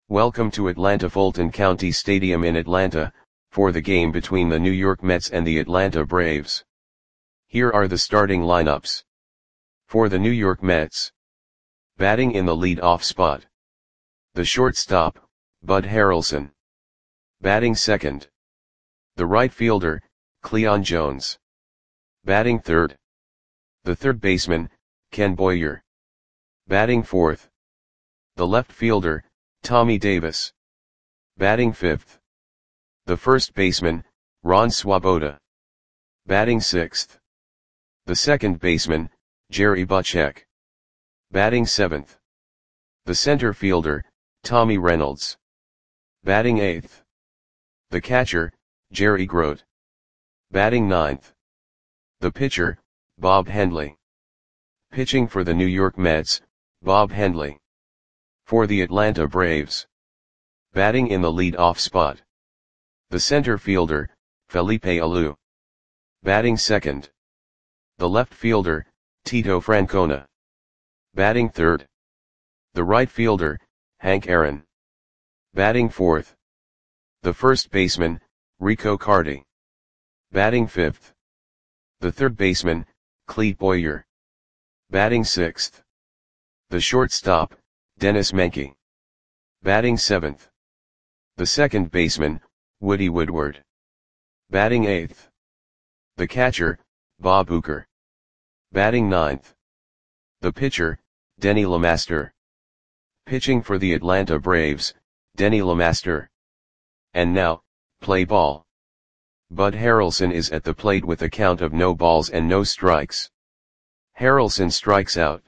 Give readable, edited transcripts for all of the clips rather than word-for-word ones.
Welcome to Atlanta Fulton County Stadium in Atlanta, for the game between the New York Mets and the Atlanta Braves. Here are the starting lineups. For the New York Mets. Batting in the lead-off spot. The shortstop, Bud Harrelson. Batting second. The right fielder, Cleon Jones. Batting third. The third baseman, Ken Boyer. Batting fourth. The left fielder, Tommy Davis. Batting fifth. The first baseman, Ron Swoboda. Batting sixth. The second baseman, Jerry Butchek. Batting seventh. The center fielder, Tommy Reynolds. Batting eighth. The catcher, Jerry Grote. Batting ninth. The pitcher, Bob Hendley. Pitching for the New York Mets, Bob Hendley. For the Atlanta Braves. Batting in the lead-off spot. The center fielder, Felipe Alou. Batting second. The left fielder, Tito Francona. Batting third. The right fielder, Hank Aaron. Batting fourth. The first baseman, Rico Carty. Batting fifth. The third baseman, Clete Boyer. Batting sixth. The shortstop, Dennis Menke. Batting seventh. The second baseman, Woody Woodward. Batting eighth. The catcher, Bob Uecker. Batting ninth. The pitcher, Denny LeMaster. Pitching for the Atlanta Braves, Denny LeMaster. And now, play ball. Bud Harrelson is at the plate with a count of no balls and no strikes. Harrelson strikes out.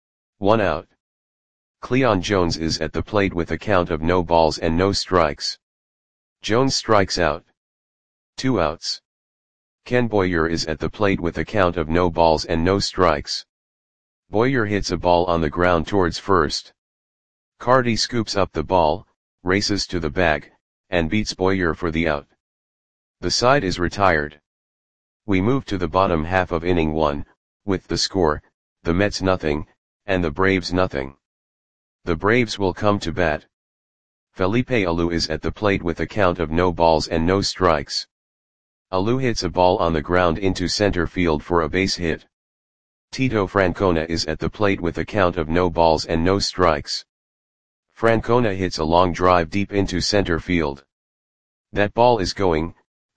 1 out. Cleon Jones is at the plate with a count of no balls and no strikes. Jones strikes out. 2 outs. Ken Boyer is at the plate with a count of no balls and no strikes. Boyer hits a ball on the ground towards first. Carty scoops up the ball, races to the bag, and beats Boyer for the out. The side is retired. We move to the bottom half of inning 1, with the score, the Mets nothing, and the Braves nothing. The Braves will come to bat. Felipe Alou is at the plate with a count of no balls and no strikes. Alou hits a ball on the ground into center field for a base hit. Tito Francona is at the plate with a count of no balls and no strikes. Francona hits a long drive deep into center field. That ball is gone.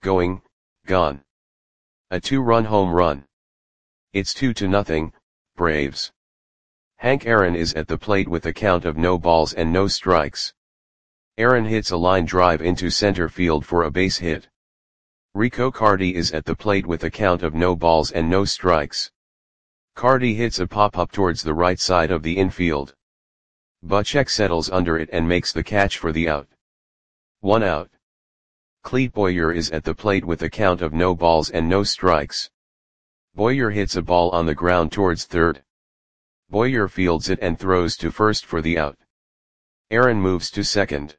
A 2-run home run. It's 2-0, Braves. Hank Aaron is at the plate with a count of no balls and no strikes. Aaron hits a line drive into center field for a base hit. Rico Carty is at the plate with a count of no balls and no strikes. Carty hits a pop-up towards the right side of the infield. Butchek settles under it and makes the catch for the out. 1 out. Clete Boyer is at the plate with a count of no balls and no strikes. Boyer hits a ball on the ground towards third. Boyer fields it and throws to first for the out. Aaron moves to second.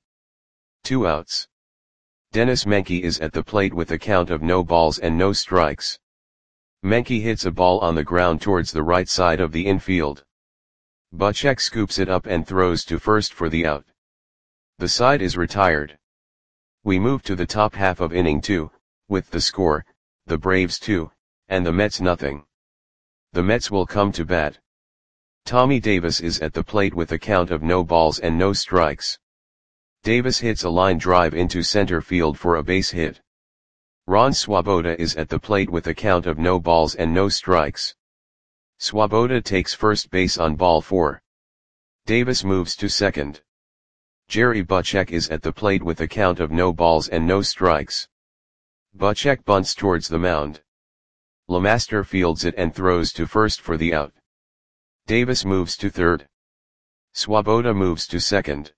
2 outs. Dennis Menke is at the plate with a count of no balls and no strikes. Menke hits a ball on the ground towards the right side of the infield. Butchek scoops it up and throws to first for the out. The side is retired. We move to the top half of inning 2, with the score, the Braves 2, and the Mets nothing. The Mets will come to bat. Tommy Davis is at the plate with a count of no balls and no strikes. Davis hits a line drive into center field for a base hit. Ron Swoboda is at the plate with a count of no balls and no strikes. Swoboda takes first base on ball 4. Davis moves to second. Jerry Butchek is at the plate with a count of no balls and no strikes. Butchek bunts towards the mound. LeMaster fields it and throws to first for the out. Davis moves to third. Swoboda moves to second.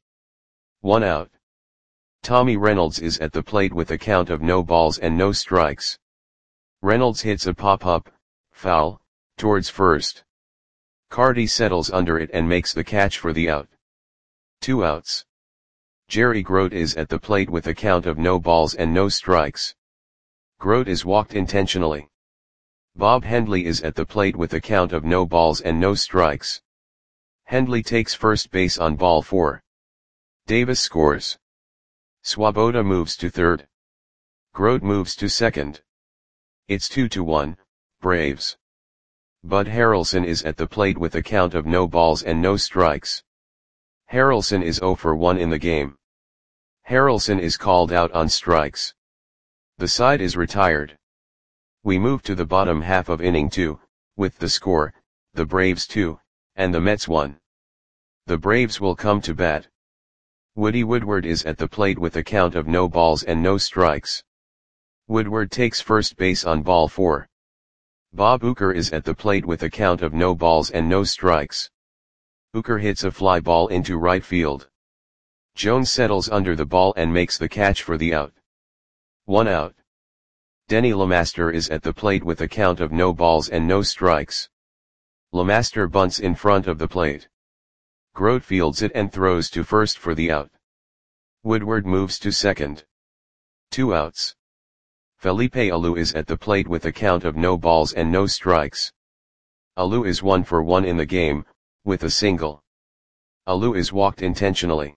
1 out. Tommy Reynolds is at the plate with a count of no balls and no strikes. Reynolds hits a pop-up, foul, towards first. Carty settles under it and makes the catch for the out. 2 outs. Jerry Grote is at the plate with a count of no balls and no strikes. Grote is walked intentionally. Bob Hendley is at the plate with a count of no balls and no strikes. Hendley takes first base on ball 4. Davis scores. Swoboda moves to third. Grote moves to second. It's 2-1, Braves. Bud Harrelson is at the plate with a count of no balls and no strikes. Harrelson is 0 for 1 in the game. Harrelson is called out on strikes. The side is retired. We move to the bottom half of inning 2, with the score, the Braves 2, and the Mets 1. The Braves will come to bat. Woody Woodward is at the plate with a count of no balls and no strikes. Woodward takes first base on ball 4. Bob Uecker is at the plate with a count of no balls and no strikes. Uecker hits a fly ball into right field. Jones settles under the ball and makes the catch for the out. 1 out. Denny LeMaster is at the plate with a count of no balls and no strikes. LeMaster bunts in front of the plate. Grote fields it and throws to first for the out. Woodward moves to second. 2 outs. Felipe Alou is at the plate with a count of no balls and no strikes. Alou is 1 for 1 in the game, with a single. Alou is walked intentionally.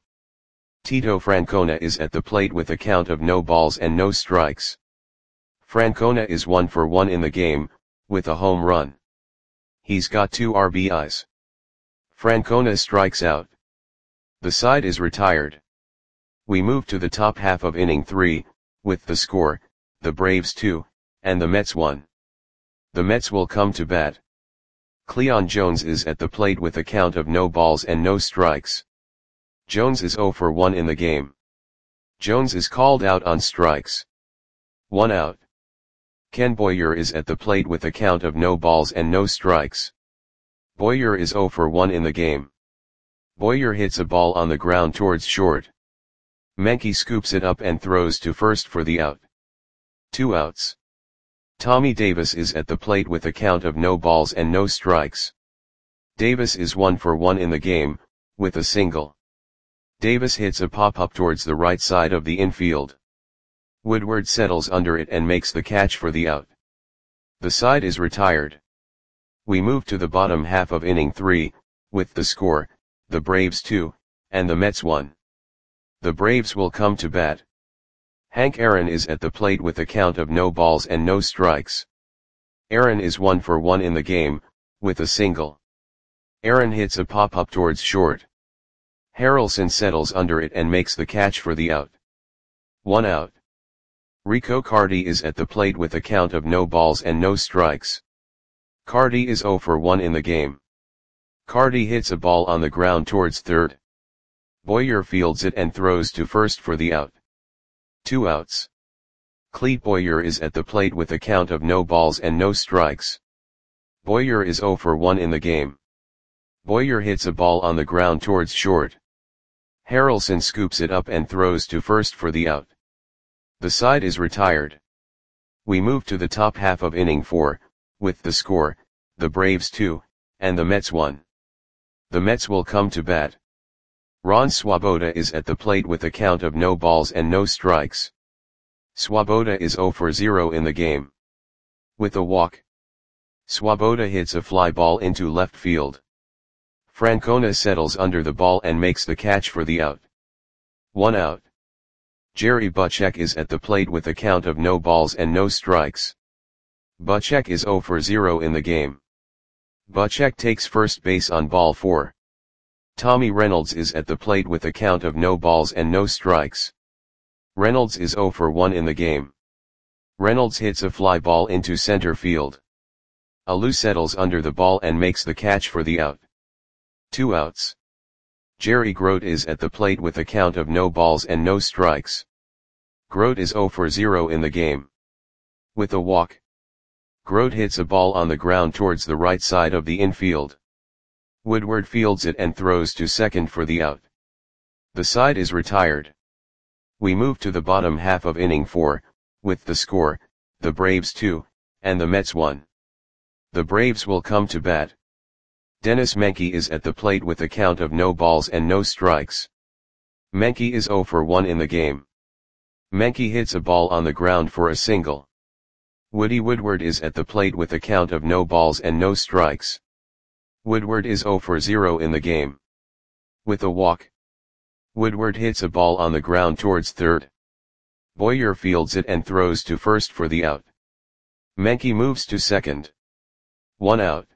Tito Francona is at the plate with a count of no balls and no strikes. Francona is 1 for 1 in the game, with a home run. He's got 2 RBIs. Francona strikes out. The side is retired. We move to the top half of inning 3, with the score, the Braves 2, and the Mets 1. The Mets will come to bat. Cleon Jones is at the plate with a count of no balls and no strikes. Jones is 0 for 1 in the game. Jones is called out on strikes. 1 out. Ken Boyer is at the plate with a count of no balls and no strikes. Boyer is 0 for 1 in the game. Boyer hits a ball on the ground towards short. Menke scoops it up and throws to first for the out. 2 outs. Tommy Davis is at the plate with a count of no balls and no strikes. Davis is 1 for 1 in the game, with a single. Davis hits a pop-up towards the right side of the infield. Woodward settles under it and makes the catch for the out. The side is retired. We move to the bottom half of inning 3, with the score, the Braves 2, and the Mets 1. The Braves will come to bat. Hank Aaron is at the plate with a count of no balls and no strikes. Aaron is 1 for 1 in the game, with a single. Aaron hits a pop-up towards short. Harrelson settles under it and makes the catch for the out. 1 out. Rico Carty is at the plate with a count of no balls and no strikes. Carty is 0 for 1 in the game. Carty hits a ball on the ground towards third. Boyer fields it and throws to first for the out. 2 outs. Clete Boyer is at the plate with a count of no balls and no strikes. Boyer is 0 for 1 in the game. Boyer hits a ball on the ground towards short. Harrelson scoops it up and throws to first for the out. The side is retired. We move to the top half of inning 4, with the score, the Braves 2, and the Mets 1. The Mets will come to bat. Ron Swoboda is at the plate with a count of no balls and no strikes. Swoboda is 0 for 0 in the game. With a walk. Swoboda hits a fly ball into left field. Francona settles under the ball and makes the catch for the out. 1 out. Jerry Butchek is at the plate with a count of no balls and no strikes. Butchek is 0 for 0 in the game. Butchek takes first base on ball 4. Tommy Reynolds is at the plate with a count of no balls and no strikes. Reynolds is 0 for 1 in the game. Reynolds hits a fly ball into center field. Alou settles under the ball and makes the catch for the out. 2 outs. Jerry Grote is at the plate with a count of no balls and no strikes. Grote is 0 for 0 in the game. With a walk. Grote hits a ball on the ground towards the right side of the infield. Woodward fields it and throws to second for the out. The side is retired. We move to the bottom half of inning 4, with the score, the Braves 2, and the Mets 1. The Braves will come to bat. Dennis Menke is at the plate with a count of no balls and no strikes. Menke is 0 for 1 in the game. Menke hits a ball on the ground for a single. Woody Woodward is at the plate with a count of no balls and no strikes. Woodward is 0 for 0 in the game. With a walk. Woodward hits a ball on the ground towards third. Boyer fields it and throws to first for the out. Menke moves to second. 1 out.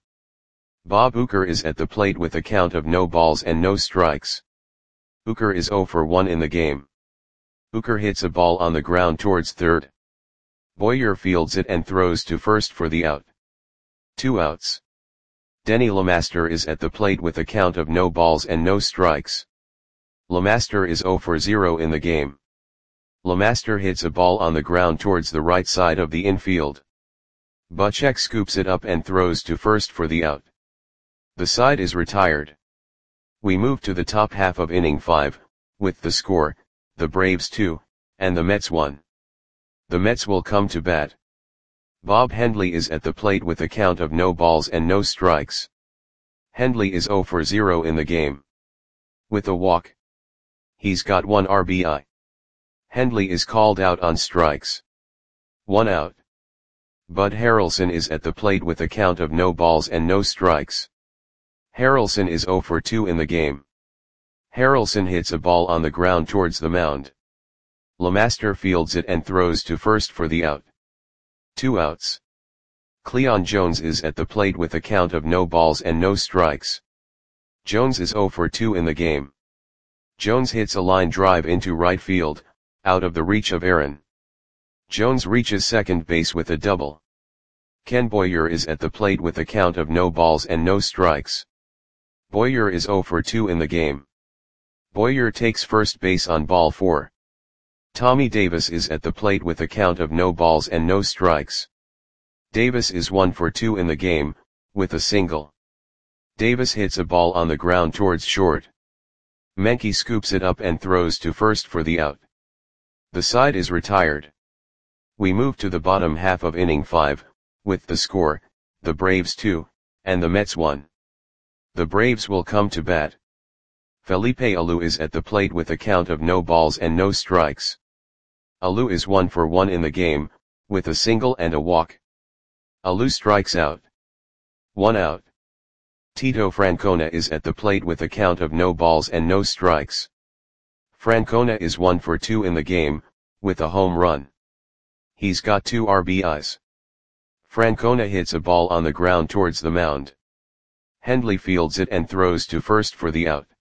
Bob Uecker is at the plate with a count of no balls and no strikes. Uecker is 0 for 1 in the game. Uecker hits a ball on the ground towards third. Boyer fields it and throws to first for the out. 2 outs. Denny LeMaster is at the plate with a count of no balls and no strikes. LeMaster is 0 for 0 in the game. LeMaster hits a ball on the ground towards the right side of the infield. Buchek scoops it up and throws to first for the out. The side is retired. We move to the top half of inning 5, with the score, the Braves 2, and the Mets 1. The Mets will come to bat. Bob Hendley is at the plate with a count of no balls and no strikes. Hendley is 0 for 0 in the game. With a walk. He's got 1 RBI. Hendley is called out on strikes. 1 out. Bud Harrelson is at the plate with a count of no balls and no strikes. Harrelson is 0 for 2 in the game. Harrelson hits a ball on the ground towards the mound. LeMaster fields it and throws to first for the out. 2 outs. Cleon Jones is at the plate with a count of no balls and no strikes. Jones is 0 for 2 in the game. Jones hits a line drive into right field, out of the reach of Aaron. Jones reaches second base with a double. Ken Boyer is at the plate with a count of no balls and no strikes. Boyer is 0 for 2 in the game. Boyer takes first base on ball 4. Tommy Davis is at the plate with a count of no balls and no strikes. Davis is 1 for 2 in the game, with a single. Davis hits a ball on the ground towards short. Menke scoops it up and throws to first for the out. The side is retired. We move to the bottom half of inning 5, with the score, the Braves 2, and the Mets 1. The Braves will come to bat. Felipe Alou is at the plate with a count of no balls and no strikes. Alou is 1 for 1 in the game, with a single and a walk. Alou strikes out. 1 out. Tito Francona is at the plate with a count of no balls and no strikes. Francona is 1 for 2 in the game, with a home run. He's got 2 RBIs. Francona hits a ball on the ground towards the mound. Hendley fields it and throws to first for the out.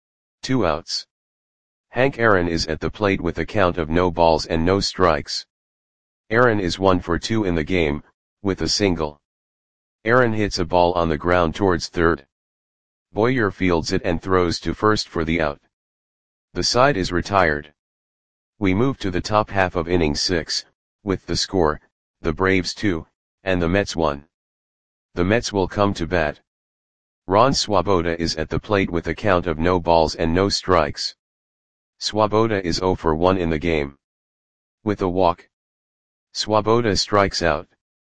2 outs. Hank Aaron is at the plate with a count of no balls and no strikes. Aaron is 1 for 2 in the game, with a single. Aaron hits a ball on the ground towards third. Boyer fields it and throws to first for the out. The side is retired. We move to the top half of inning 6, with the score, the Braves 2, and the Mets 1. The Mets will come to bat. Ron Swoboda is at the plate with a count of no balls and no strikes. Swoboda is 0 for 1 in the game. With a walk. Swoboda strikes out.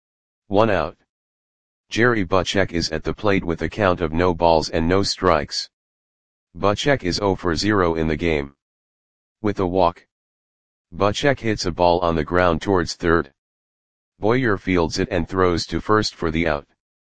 1 out. Jerry Buchek is at the plate with a count of no balls and no strikes. Buchek is 0 for 0 in the game. With a walk. Buchek hits a ball on the ground towards third. Boyer fields it and throws to first for the out.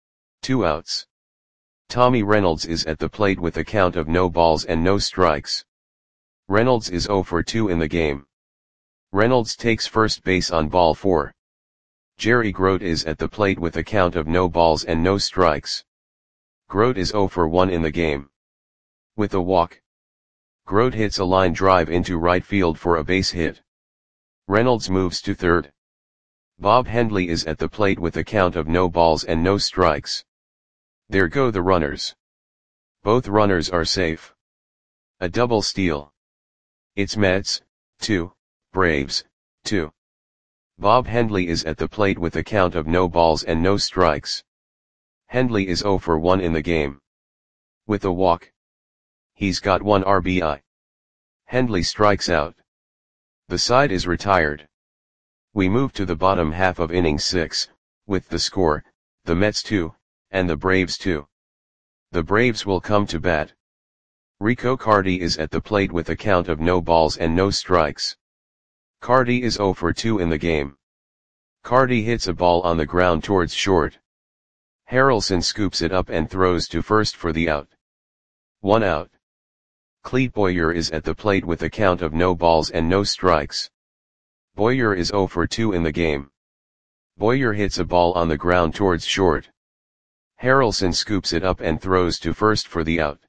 2 outs. Tommy Reynolds is at the plate with a count of no balls and no strikes. Reynolds is 0 for 2 in the game. Reynolds takes first base on ball 4. Jerry Grote is at the plate with a count of no balls and no strikes. Grote is 0 for 1 in the game. With a walk. Grote hits a line drive into right field for a base hit. Reynolds moves to third. Bob Hendley is at the plate with a count of no balls and no strikes. There go the runners. Both runners are safe. A double steal. It's Mets, 2, Braves, 2. Bob Hendley is at the plate with a count of no balls and no strikes. Hendley is 0 for 1 in the game. With a walk. He's got 1 RBI. Hendley strikes out. The side is retired. We move to the bottom half of inning 6, with the score, the Mets 2, and the Braves 2. The Braves will come to bat. Rico Carty is at the plate with a count of no balls and no strikes. Carty is 0 for 2 in the game. Carty hits a ball on the ground towards short. Harrelson scoops it up and throws to first for the out. 1 out. Clete Boyer is at the plate with a count of no balls and no strikes. Boyer is 0 for 2 in the game. Boyer hits a ball on the ground towards short. Harrelson scoops it up and throws to first for the out.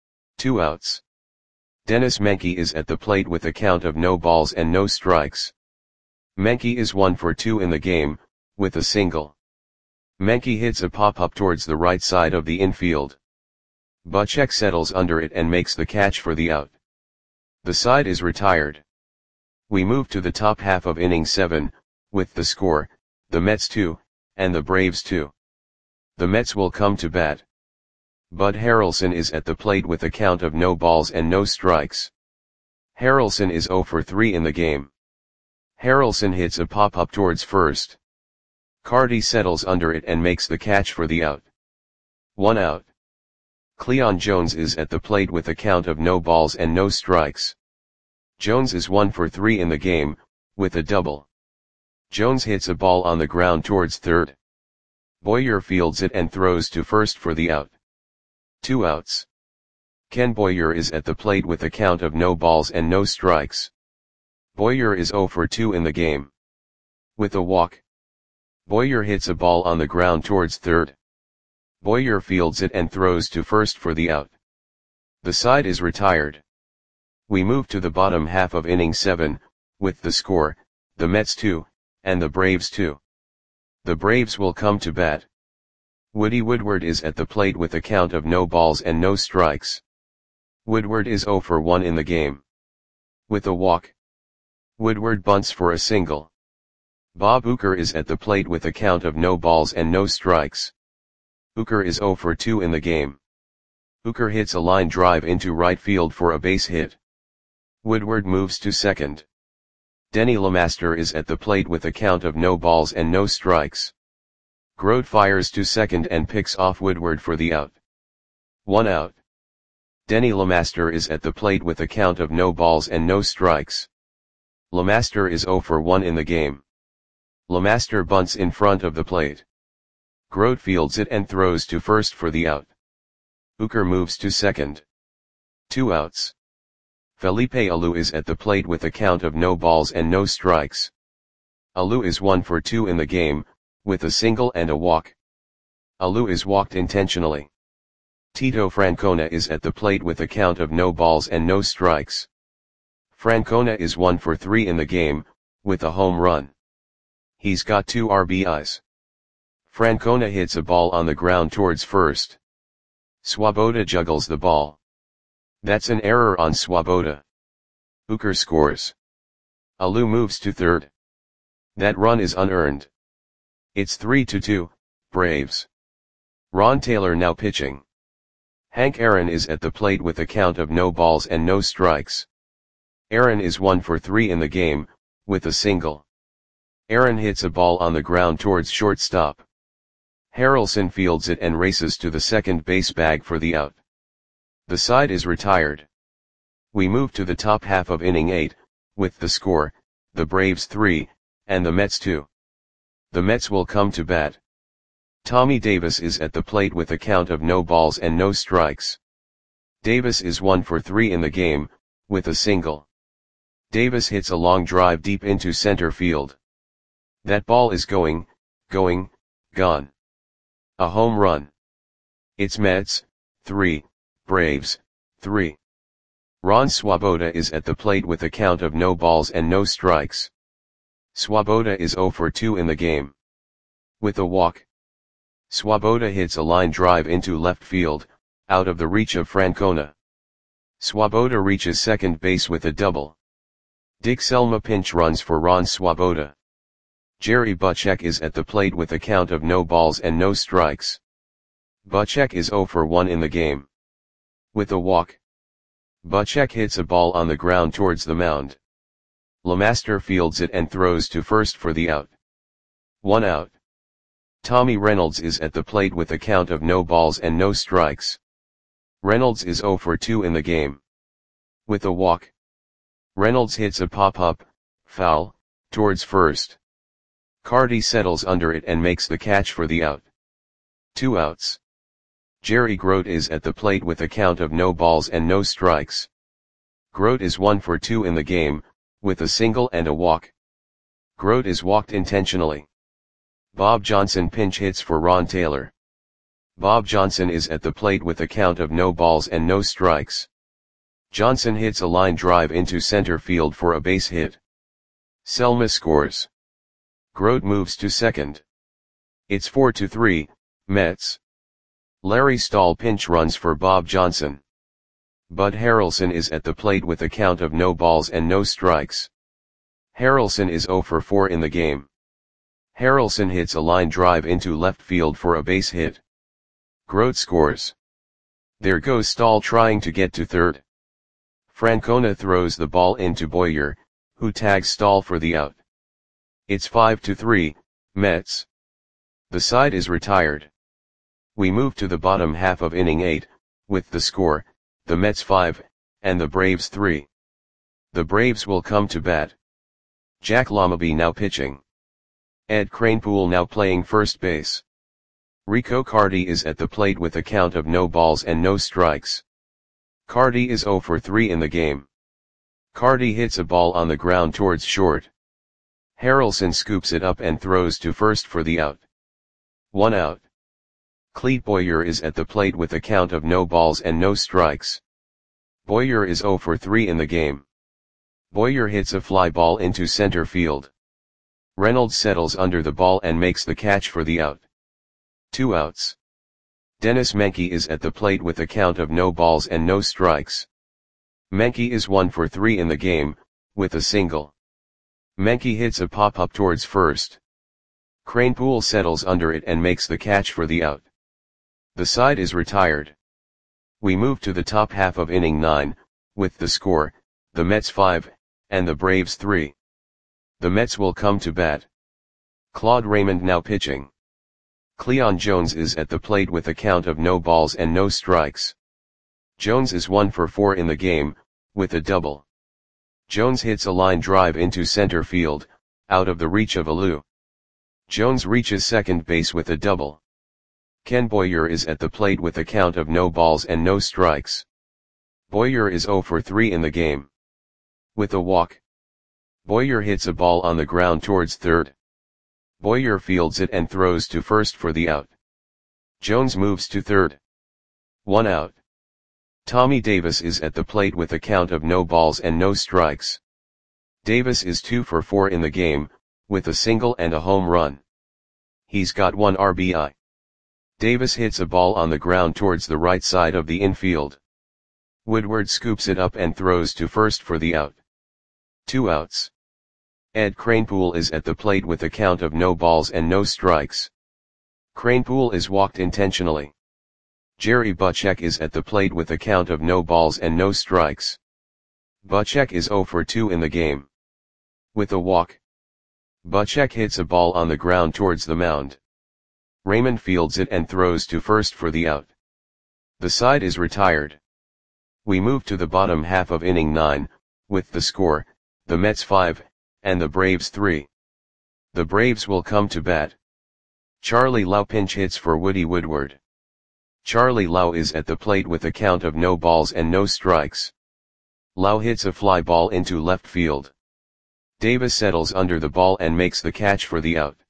2 outs. Dennis Menke is at the plate with a count of no balls and no strikes. Menke is 1 for 2 in the game, with a single. Menke hits a pop-up towards the right side of the infield. Buchek settles under it and makes the catch for the out. The side is retired. We move to the top half of inning 7, with the score, the Mets 2, and the Braves 2. The Mets will come to bat. Bud Harrelson is at the plate with a count of no balls and no strikes. Harrelson is 0 for 3 in the game. Harrelson hits a pop-up towards first. Carty settles under it and makes the catch for the out. 1 out. Cleon Jones is at the plate with a count of no balls and no strikes. Jones is 1 for 3 in the game, with a double. Jones hits a ball on the ground towards third. Boyer fields it and throws to first for the out. 2 outs. Ken Boyer is at the plate with a count of no balls and no strikes. Boyer is 0 for 2 in the game. With a walk. Boyer hits a ball on the ground towards third. Boyer fields it and throws to first for the out. The side is retired. We move to the bottom half of inning 7, with the score, the Mets 2, and the Braves 2. The Braves will come to bat. Woody Woodward is at the plate with a count of no balls and no strikes. Woodward is 0 for 1 in the game. With a walk. Woodward bunts for a single. Bob Uecker is at the plate with a count of no balls and no strikes. Uecker is 0 for 2 in the game. Uecker hits a line drive into right field for a base hit. Woodward moves to second. Denny LeMaster is at the plate with a count of no balls and no strikes. Grote fires to second and picks off Woodward for the out. 1 out. Denny LeMaster is at the plate with a count of no balls and no strikes. LeMaster is 0 for 1 in the game. LeMaster bunts in front of the plate. Grote fields it and throws to first for the out. Uecker moves to second. 2 outs. Felipe Alou is at the plate with a count of no balls and no strikes. Alou is 1 for 2 in the game, with a single and a walk. Alou is walked intentionally. Tito Francona is at the plate with a count of no balls and no strikes. Francona is 1 for 3 in the game, with a home run. He's got 2 RBIs. Francona hits a ball on the ground towards first. Swoboda juggles the ball. That's an error on Swoboda. Uecker scores. Alou moves to third. That run is unearned. It's 3-2, Braves. Ron Taylor now pitching. Hank Aaron is at the plate with a count of no balls and no strikes. Aaron is 1 for 3 in the game, with a single. Aaron hits a ball on the ground towards shortstop. Harrelson fields it and races to the second base bag for the out. The side is retired. We move to the top half of inning 8, with the score, the Braves 3, and the Mets 2. The Mets will come to bat. Tommy Davis is at the plate with a count of no balls and no strikes. Davis is 1 for 3 in the game, with a single. Davis hits a long drive deep into center field. That ball is going, gone. A home run. It's Mets 3, Braves 3. Ron Swoboda is at the plate with a count of no balls and no strikes. Swoboda is 0 for 2 in the game. With a walk. Swoboda hits a line drive into left field, out of the reach of Francona. Swoboda reaches second base with a double. Dick Selma pinch runs for Ron Swoboda. Jerry Buchek is at the plate with a count of no balls and no strikes. Buchek is 0 for 1 in the game. With a walk. Buchek hits a ball on the ground towards the mound. LeMaster fields it and throws to first for the out. 1 out. Tommy Reynolds is at the plate with a count of no balls and no strikes. Reynolds is 0 for 2 in the game. With a walk. Reynolds hits a pop-up, foul, towards first. Carty settles under it and makes the catch for the out. 2 outs. Jerry Grote is at the plate with a count of no balls and no strikes. Grote is 1 for 2 in the game, with a single and a walk. Grote is walked intentionally. Bob Johnson pinch hits for Ron Taylor. Bob Johnson is at the plate with a count of no balls and no strikes. Johnson hits a line drive into center field for a base hit. Selma scores. Grote moves to second. It's 4-3, Mets. Larry Stahl pinch runs for Bob Johnson. Bud Harrelson is at the plate with a count of no balls and no strikes. Harrelson is 0 for 4 in the game. Harrelson hits a line drive into left field for a base hit. Grote scores. There goes Stahl trying to get to third. Francona throws the ball into Boyer, who tags Stahl for the out. It's 5-3, Mets. The side is retired. We move to the bottom half of inning 8, with the score, the Mets 5, and the Braves 3. The Braves will come to bat. Jack Lommaby now pitching. Ed Kranepool now playing first base. Rico Carty is at the plate with a count of no balls and no strikes. Carty is 0 for 3 in the game. Carty hits a ball on the ground towards short. Harrelson scoops it up and throws to first for the out. 1 out. Clete Boyer is at the plate with a count of no balls and no strikes. Boyer is 0 for 3 in the game. Boyer hits a fly ball into center field. Reynolds settles under the ball and makes the catch for the out. 2 outs. Dennis Menke is at the plate with a count of no balls and no strikes. Menke is 1 for 3 in the game, with a single. Menke hits a pop-up towards first. Kranepool settles under it and makes the catch for the out. The side is retired. We move to the top half of inning 9, with the score, the Mets 5, and the Braves 3. The Mets will come to bat. Claude Raymond now pitching. Cleon Jones is at the plate with a count of no balls and no strikes. Jones is 1 for 4 in the game, with a double. Jones hits a line drive into center field, out of the reach of Alou. Jones reaches second base with a double. Ken Boyer is at the plate with a count of no balls and no strikes. Boyer is 0 for 3 in the game. With a walk. Boyer hits a ball on the ground towards third. Boyer fields it and throws to first for the out. Jones moves to third. 1 out. Tommy Davis is at the plate with a count of no balls and no strikes. Davis is 2 for 4 in the game, with a single and a home run. He's got 1 RBI. Davis hits a ball on the ground towards the right side of the infield. Woodward scoops it up and throws to first for the out. 2 outs. Ed Kranepool is at the plate with a count of no balls and no strikes. Kranepool is walked intentionally. Jerry Butchek is at the plate with a count of no balls and no strikes. Butchek is 0 for 2 in the game. With a walk. Butchek hits a ball on the ground towards the mound. Raymond fields it and throws to first for the out. The side is retired. We move to the bottom half of inning 9, with the score, the Mets 5, and the Braves 3. The Braves will come to bat. Charlie Lau pinch hits for Woody Woodward. Charlie Lau is at the plate with a count of no balls and no strikes. Lau hits a fly ball into left field. Davis settles under the ball and makes the catch for the out.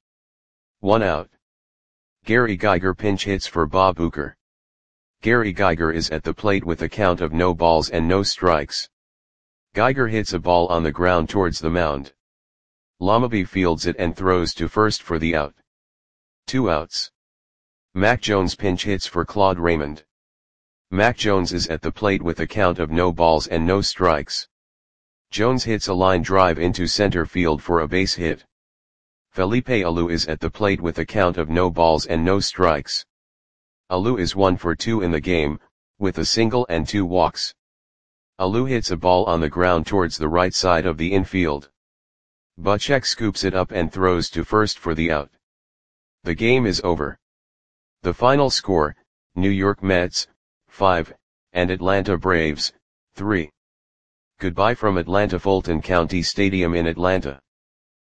1 out. Gary Geiger pinch hits for Bob Uecker. Gary Geiger is at the plate with a count of no balls and no strikes. Geiger hits a ball on the ground towards the mound. Lommaby fields it and throws to first for the out. 2 outs. Mac Jones pinch hits for Claude Raymond. Mac Jones is at the plate with a count of no balls and no strikes. Jones hits a line drive into center field for a base hit. Felipe Alou is at the plate with a count of no balls and no strikes. Alou is 1 for 2 in the game, with a single and 2 walks. Alou hits a ball on the ground towards the right side of the infield. Butchek scoops it up and throws to first for the out. The game is over. The final score, New York Mets, 5, and Atlanta Braves, 3. Goodbye from Atlanta Fulton County Stadium in Atlanta.